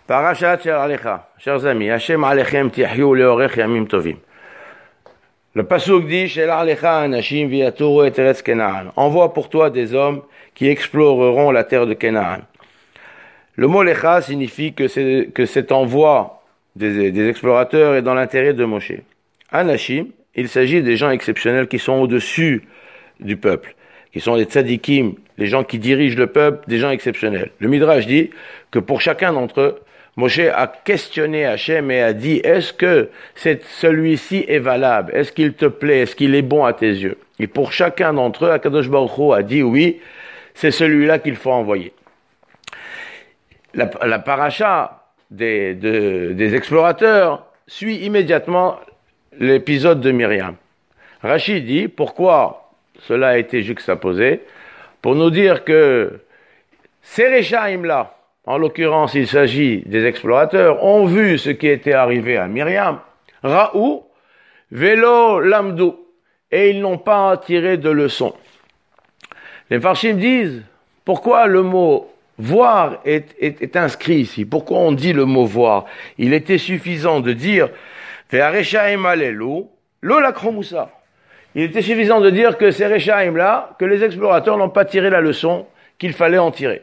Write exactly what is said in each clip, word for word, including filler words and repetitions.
Parashat Shel Alecha, chers amis, Hashem Alechem Tiahyu Leorech Yamim Tovim. Le pasuk dit Shel Alecha Anashim Viatoru et Eretz Kenaan. Envoie pour toi des hommes qui exploreront la terre de Canaan. Le mot Lecha signifie que, c'est, que cet envoi des, des explorateurs est dans l'intérêt de Moshe. Anashim, il s'agit des gens exceptionnels qui sont au-dessus du peuple, qui sont les tzadikim, les gens qui dirigent le peuple, des gens exceptionnels. Le Midrash dit que pour chacun d'entre eux, Moshe a questionné Hachem et a dit, est-ce que c'est, celui-ci est valable? Est-ce qu'il te plaît? Est-ce qu'il est bon à tes yeux? Et pour chacun d'entre eux, Akadosh Baruch Hu a dit, oui, c'est celui-là qu'il faut envoyer. La, la paracha des, de, des explorateurs suit immédiatement l'épisode de Myriam. Rachid dit, pourquoi cela a été juxtaposé? Pour nous dire que ces Réchaïm-là, en l'occurrence, il s'agit des explorateurs, ont vu ce qui était arrivé à Myriam, Raou, Vélo, Lamdou, et ils n'ont pas tiré de leçon. Les Farshim disent, pourquoi le mot voir est, est, est inscrit ici? Pourquoi on dit le mot voir? Il était suffisant de dire, Ve'areshaim alelu, lo lakromoussa. Il était suffisant de dire que ces Réchaïm-là, que les explorateurs n'ont pas tiré la leçon qu'il fallait en tirer.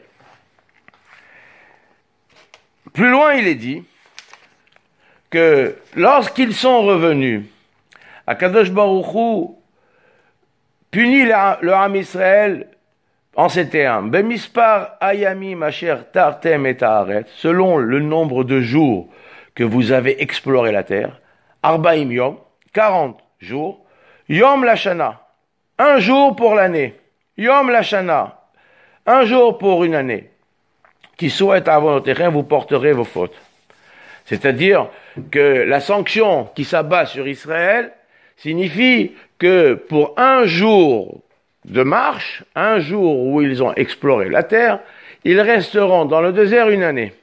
Plus loin, il est dit que lorsqu'ils sont revenus, Akadosh Baruch Hu punit le Ham Israël en ces termes. Bemispar ayamim asher tartem et haaretz, selon le nombre de jours que vous avez exploré la terre, arbaim yom, quarante jours, yom lashana, un jour pour l'année, yom lashana, un jour pour une année. Qui souhaite avoir notre terrain, vous porterez vos fautes. C'est-à-dire que la sanction qui s'abat sur Israël signifie que pour un jour de marche, un jour où ils ont exploré la terre, ils resteront dans le désert une année.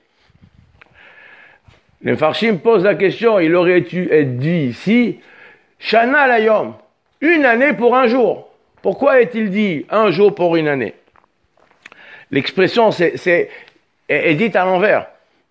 Les Farshim posent la question, il aurait dû être dit ici, Shana layom, une année pour un jour. Pourquoi est-il dit un jour pour une année? L'expression, c'est, c'est est dite à l'envers.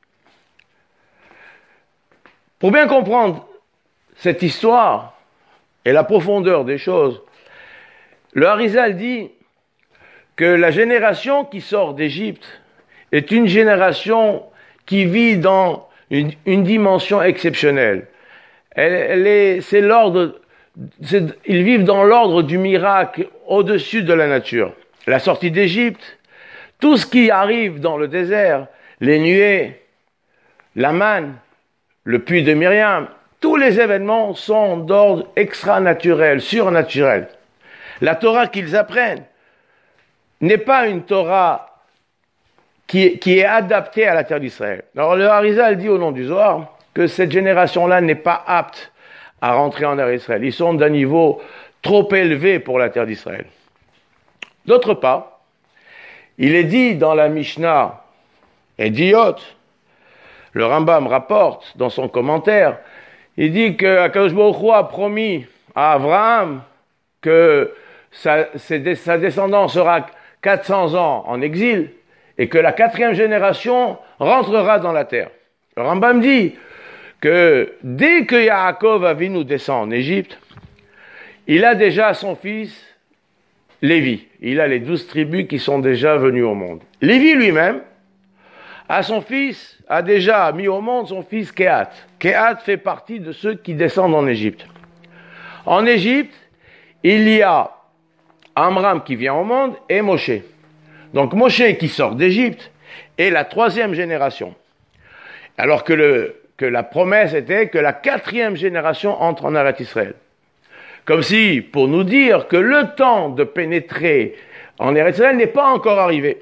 Pour bien comprendre cette histoire et la profondeur des choses, le Harizal dit que la génération qui sort d'Égypte est une génération qui vit dans une, une dimension exceptionnelle. Elle, elle est, c'est l'ordre, c'est, ils vivent dans l'ordre du miracle au-dessus de la nature. La sortie d'Égypte, tout ce qui arrive dans le désert, les nuées, la manne, le puits de Myriam, tous les événements sont d'ordre extra-naturel, surnaturel. La Torah qu'ils apprennent n'est pas une Torah qui, qui est adaptée à la terre d'Israël. Alors le Harizal dit au nom du Zohar que cette génération-là n'est pas apte à rentrer en terre d'Israël. Ils sont d'un niveau trop élevé pour la terre d'Israël. D'autre part, il est dit dans la Mishnah Ediot, le Rambam rapporte dans son commentaire, il dit que Akadosh Baruch Hu a promis à Abraham que sa, sa descendance sera quatre cents ans en exil et que la quatrième génération rentrera dans la terre. Le Rambam dit que dès que Yaakov Avinu descend en Égypte, il a déjà son fils Lévi. Il a les douze tribus qui sont déjà venues au monde. Lévi lui-même, a son fils, a déjà mis au monde son fils Kehat. Kehat fait partie de ceux qui descendent en Égypte. En Égypte, il y a Amram qui vient au monde et Moshe. Donc Moshe qui sort d'Égypte est la troisième génération. Alors que, le, que la promesse était que la quatrième génération entre en Eretz Israël. Comme si, pour nous dire que le temps de pénétrer en Eretz Israël n'est pas encore arrivé.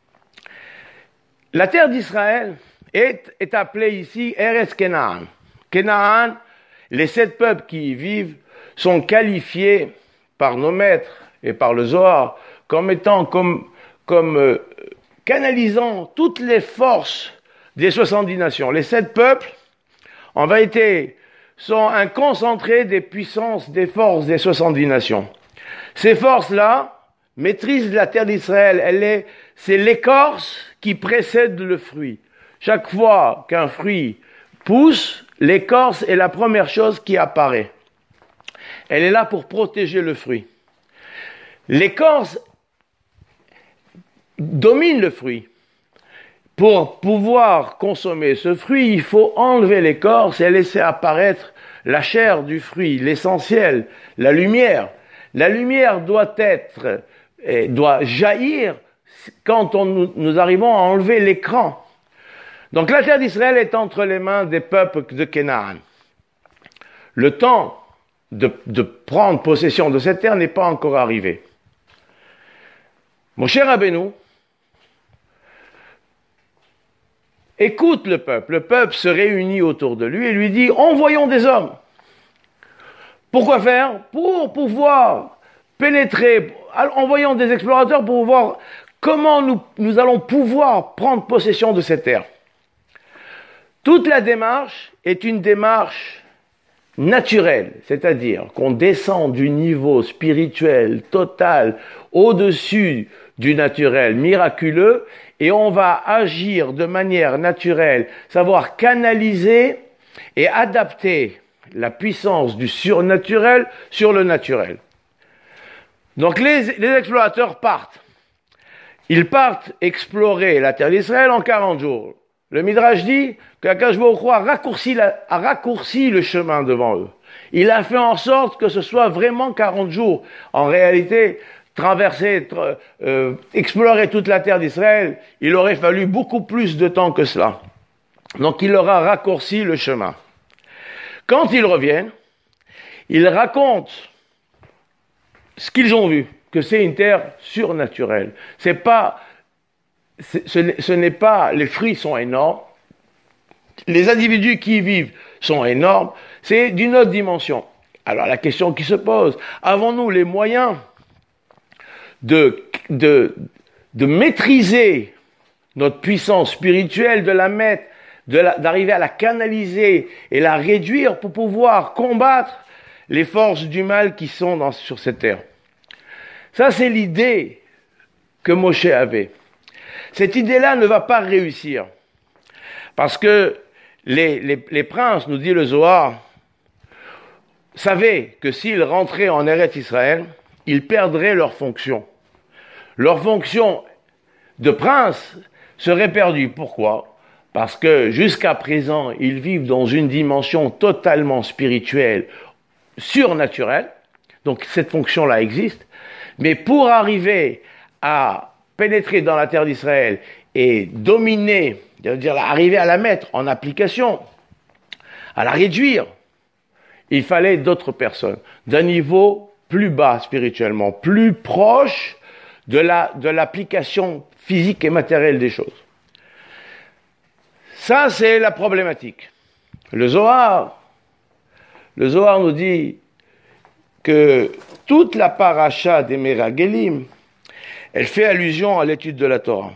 La terre d'Israël est, est appelée ici Eretz Kenaan. Kenaan, les sept peuples qui y vivent sont qualifiés par nos maîtres et par le Zohar comme étant, comme, comme euh, canalisant toutes les forces des soixante-dix nations. Les sept peuples, en vérité, sont un concentré des puissances, des forces des soixante-dix nations. Ces forces-là maîtrisent la terre d'Israël. Elle est, c'est l'écorce qui précède le fruit. Chaque fois qu'un fruit pousse, l'écorce est la première chose qui apparaît. Elle est là pour protéger le fruit. L'écorce domine le fruit. Pour pouvoir consommer ce fruit, il faut enlever l'écorce et laisser apparaître la chair du fruit, l'essentiel, la lumière. La lumière doit être, doit jaillir quand on, nous, nous arrivons à enlever l'écran. Donc la terre d'Israël est entre les mains des peuples de Canaan. Le temps de, de prendre possession de cette terre n'est pas encore arrivé. Mon cher Rabbeinu, écoute le peuple. Le peuple se réunit autour de lui et lui dit « Envoyons des hommes ». Pourquoi faire? Pour pouvoir pénétrer, envoyons des explorateurs pour voir comment nous, nous allons pouvoir prendre possession de cette terre. Toute la démarche est une démarche naturelle, c'est-à-dire qu'on descend du niveau spirituel total au-dessus du naturel miraculeux et on va agir de manière naturelle, savoir canaliser et adapter la puissance du surnaturel sur le naturel. Donc les, les explorateurs partent. Ils partent explorer la terre d'Israël en quarante jours. Le Midrash dit qu'Akadosh Baruch Hu a raccourci, la, a raccourci le chemin devant eux. Il a fait en sorte que ce soit vraiment quarante jours. En réalité, traverser, euh, explorer toute la terre d'Israël, il aurait fallu beaucoup plus de temps que cela. Donc il leur a raccourci le chemin. Quand ils reviennent, ils racontent ce qu'ils ont vu, que c'est une terre surnaturelle. C'est pas, c'est, ce, n'est, ce n'est pas, les fruits sont énormes, les individus qui y vivent sont énormes, c'est d'une autre dimension. Alors la question qui se pose, avons-nous les moyens de, de, de maîtriser notre puissance spirituelle, de la mettre, de la, d'arriver à la canaliser et la réduire pour pouvoir combattre les forces du mal qui sont dans, sur cette terre? Ça, c'est l'idée que Moshe avait. Cette idée-là ne va pas réussir. Parce que les, les, les princes, nous dit le Zohar, savaient que s'ils rentraient en Eretz Israël, ils perdraient leur fonction. Leur fonction de prince serait perdue. Pourquoi? Parce que jusqu'à présent, ils vivent dans une dimension totalement spirituelle, surnaturelle. Donc cette fonction-là existe. Mais pour arriver à pénétrer dans la terre d'Israël et dominer, c'est-à-dire arriver à la mettre en application, à la réduire, il fallait d'autres personnes, d'un niveau plus bas spirituellement, plus proche de la, de l'application physique et matérielle des choses. Ça, c'est la problématique. Le Zohar, le Zohar nous dit que toute la paracha des Meragelim, elle fait allusion à l'étude de la Torah.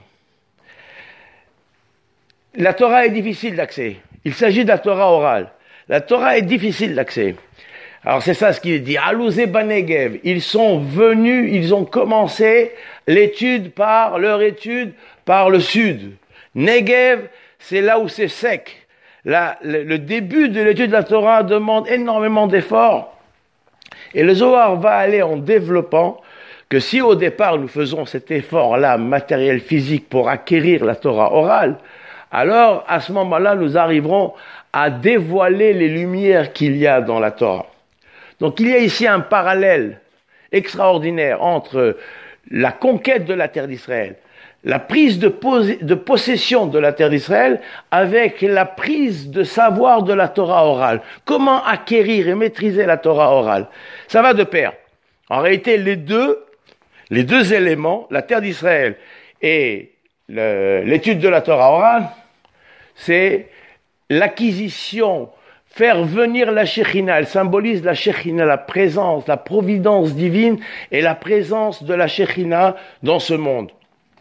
La Torah est difficile d'accès. Il s'agit de la Torah orale. La Torah est difficile d'accès. Alors c'est ça ce qu'il dit. Alouzé Banegev. Ils sont venus, ils ont commencé l'étude par leur étude par le sud. Negev, c'est là où c'est sec. Là, le, le début de l'étude de la Torah demande énormément d'efforts. Et le Zohar va aller en développant que si au départ nous faisons cet effort-là, matériel, physique, pour acquérir la Torah orale, alors à ce moment-là nous arriverons à dévoiler les lumières qu'il y a dans la Torah. Donc il y a ici un parallèle extraordinaire entre la conquête de la terre d'Israël, la prise de, pos- de possession de la terre d'Israël avec la prise de savoir de la Torah orale. Comment acquérir et maîtriser la Torah orale? Ça va de pair. En réalité, les deux, les deux éléments, la terre d'Israël et le, l'étude de la Torah orale, c'est l'acquisition, faire venir la Shekhinah. Elle symbolise la Shekhinah, la présence, la providence divine et la présence de la Shekhinah dans ce monde.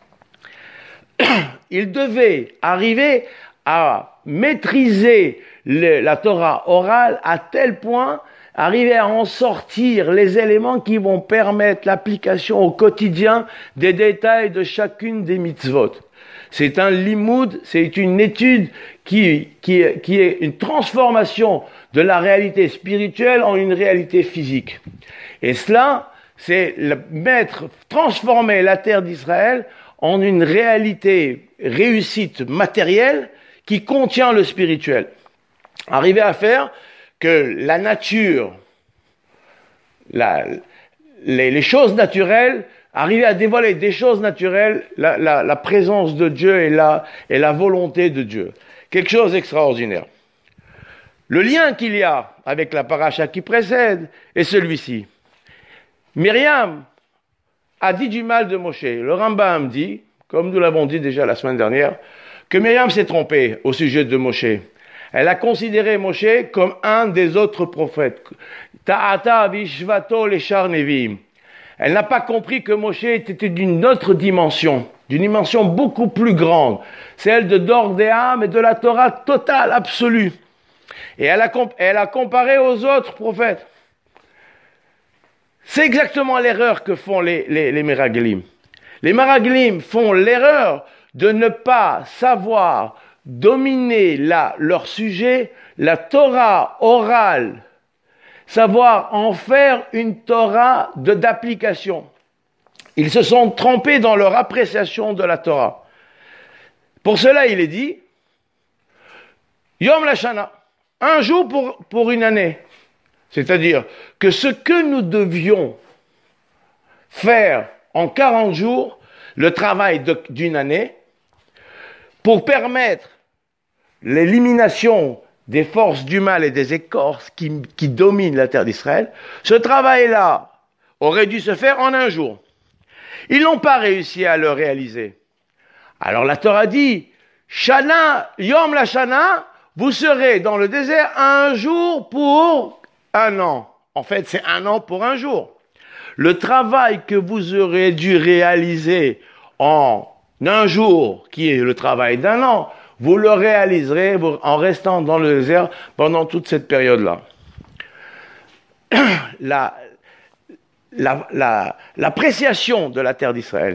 Il devait arriver à maîtriser le, la Torah orale à tel point, arriver à en sortir les éléments qui vont permettre l'application au quotidien des détails de chacune des mitzvot. C'est un limoud, c'est une étude qui, qui, qui est une transformation de la réalité spirituelle en une réalité physique. Et cela, c'est le mettre, transformer la terre d'Israël en une réalité réussite matérielle qui contient le spirituel. Arriver à faire que la nature, la, les, les choses naturelles, arriver à dévoiler des choses naturelles, la, la, la présence de Dieu et la, et la volonté de Dieu. Quelque chose d'extraordinaire. Le lien qu'il y a avec la paracha qui précède est celui-ci. Myriam a dit du mal de Moshe. Le Rambam dit, comme nous l'avons dit déjà la semaine dernière, que Myriam s'est trompée au sujet de Moshe. Elle a considéré Moshe comme un des autres prophètes. Ta'ata vishvato leshar nevim. Elle n'a pas compris que Moshe était d'une autre dimension, d'une dimension beaucoup plus grande, celle de d'Ordéam et de la Torah totale, absolue. Et elle a, elle a comparé aux autres prophètes. C'est exactement l'erreur que font les, les, les Meraglim. Les Meraglim font l'erreur de ne pas savoir dominer la, leur sujet, la Torah orale, savoir en faire une Torah de, d'application. Ils se sont trompés dans leur appréciation de la Torah. Pour cela, il est dit, Yom Lashana, un jour pour, pour une année. C'est-à-dire que ce que nous devions faire en quarante jours, le travail de, d'une année, pour permettre l'élimination des forces du mal et des écorces qui, qui dominent la terre d'Israël, ce travail-là aurait dû se faire en un jour. Ils n'ont pas réussi à le réaliser. Alors la Torah dit, Shana, Yom la Shana, vous serez dans le désert un jour pour un an. En fait, c'est un an pour un jour. Le travail que vous aurez dû réaliser en un jour, qui est le travail d'un an, vous le réaliserez en restant dans le désert pendant toute cette période-là. La, la, la, l'appréciation de la terre d'Israël,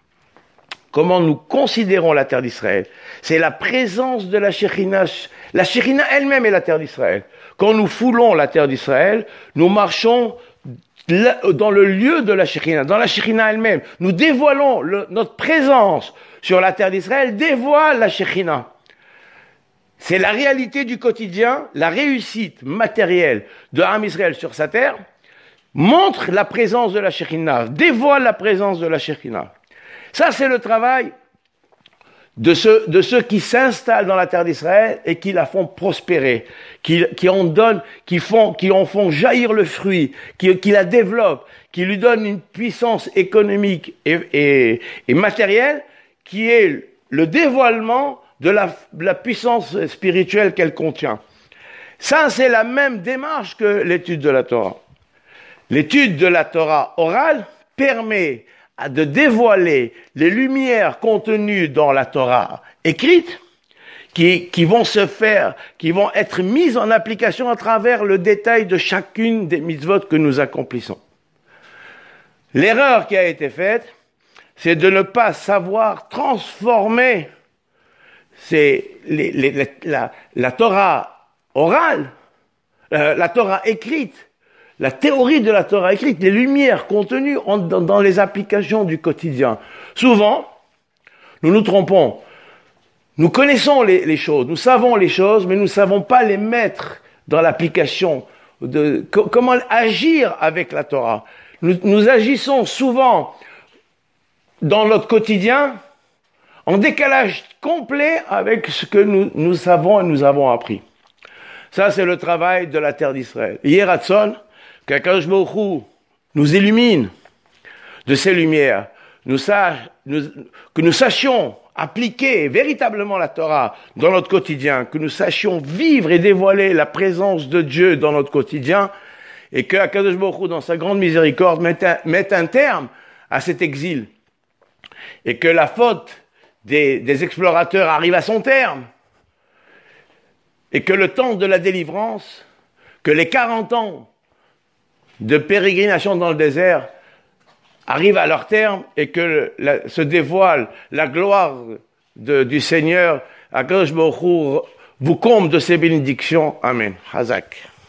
comment nous considérons la terre d'Israël, c'est la présence de la Shekhinah. La Shekhinah elle-même est la terre d'Israël. Quand nous foulons la terre d'Israël, nous marchons dans le lieu de la Shekhinah, dans la Shekhinah elle-même. Nous dévoilons le, notre présence sur la terre d'Israël, dévoile la Shekhinah. C'est la réalité du quotidien, la réussite matérielle de Am Israël sur sa terre, montre la présence de la Shekhinah, dévoile la présence de la Shekhinah. Ça, c'est le travail de ceux, de ceux qui s'installent dans la terre d'Israël et qui la font prospérer, qui, qui en donnent, qui font, qui en font jaillir le fruit, qui, qui la développent, qui lui donnent une puissance économique et, et, et matérielle qui est le dévoilement de la, de la puissance spirituelle qu'elle contient. Ça, c'est la même démarche que l'étude de la Torah. L'étude de la Torah orale permet de dévoiler les lumières contenues dans la Torah écrite, qui, qui vont se faire, qui vont être mises en application à travers le détail de chacune des mitzvot que nous accomplissons. L'erreur qui a été faite, c'est de ne pas savoir transformer c'est les, les, les, la, la Torah orale, euh, la Torah écrite, la théorie de la Torah écrite, les lumières contenues en, dans, dans les applications du quotidien. Souvent, nous nous trompons. Nous connaissons les, les choses, nous savons les choses, mais nous ne savons pas les mettre dans l'application, de co- comment agir avec la Torah. Nous, nous agissons souvent dans notre quotidien en décalage complet avec ce que nous, nous savons et nous avons appris. Ça, c'est le travail de la terre d'Israël. Yeratzon, qu'Akadosh Baruch Hu nous illumine de ses lumières, nous sach, nous, que nous sachions appliquer véritablement la Torah dans notre quotidien, que nous sachions vivre et dévoiler la présence de Dieu dans notre quotidien, et que Akadosh Baruch Hu, dans sa grande miséricorde, mette un, mette un terme à cet exil, et que la faute Des, des explorateurs arrive à son terme, et que le temps de la délivrance, que les quarante ans de pérégrination dans le désert arrivent à leur terme, et que la, se dévoile la gloire de, du Seigneur, Akadosh Baruch Hu vous comble de ses bénédictions. Amen. Hazak.